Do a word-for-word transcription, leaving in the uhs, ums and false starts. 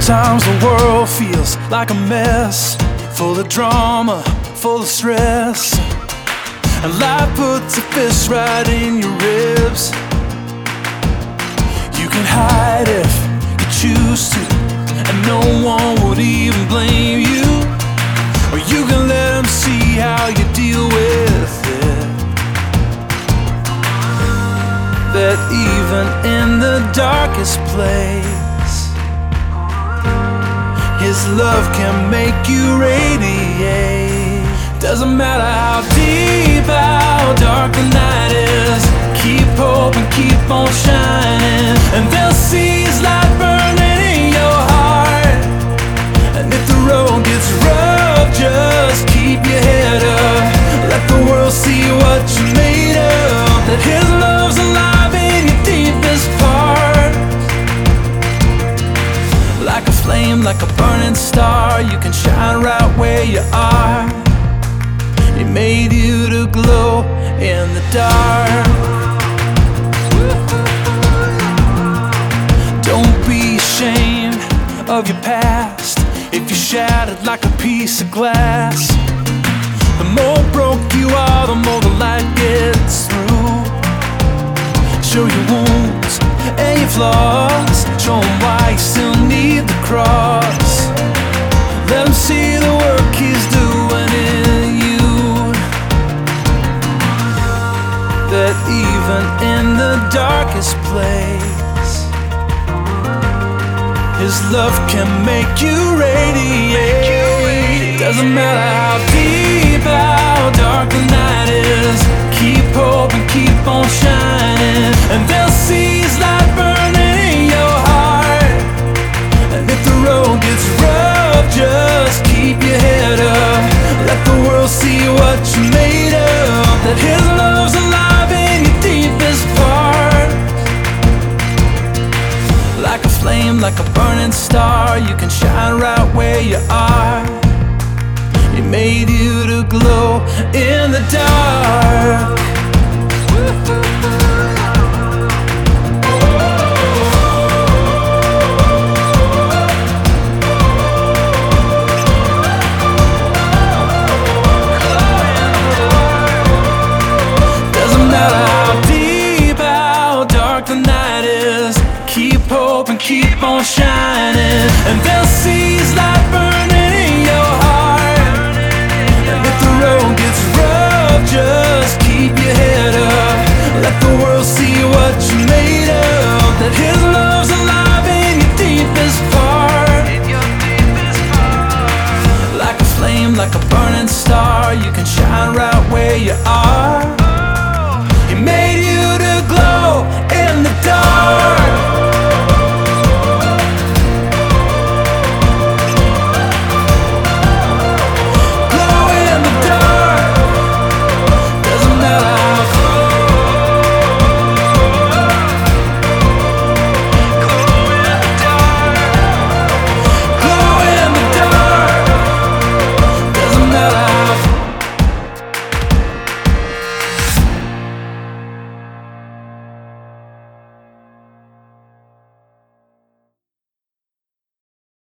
Sometimes the world feels like a mess, full of drama, full of stress, and life puts a fist right in your ribs. You can hide if you choose to, and no one would even blame you. Or you can let them see how you deal with it. That even in the darkest place, His love can make you radiate. Doesn't matter how deep, how dark the night is, keep hope and keep on shining, and they'll see His light burning in your heart. And if the road gets rough, just keep your head up. Let the world see what you're made of. That His love's alive in your deepest part. Like a flame, like a burning star, you can shine right where you are. He made you to glow in the dark. Don't be ashamed of your past. If you're shattered like a piece of glass, the more broke you are, the more the light gets through. Show your wounds and your flaws, show them why you still need the cross. Let them see the work He's doing in you. That even in the darkest place, His love can make you radiate. Doesn't matter how deep, how dark the night is, keep hope and keep on shining, and they'll see His light burning in your heart. And if the road gets rough, just keep your head up. Let the world see what you're made of. That His love's alive in your deepest part. Like a flame, like a burning star, you can shine right where you are. He made you to glow in the dark. Doesn't matter how deep, how dark the night is, keep hope and keep on shining, and they'll see His light burning in your heart. And if the road gets rough, just keep your head up. Let the world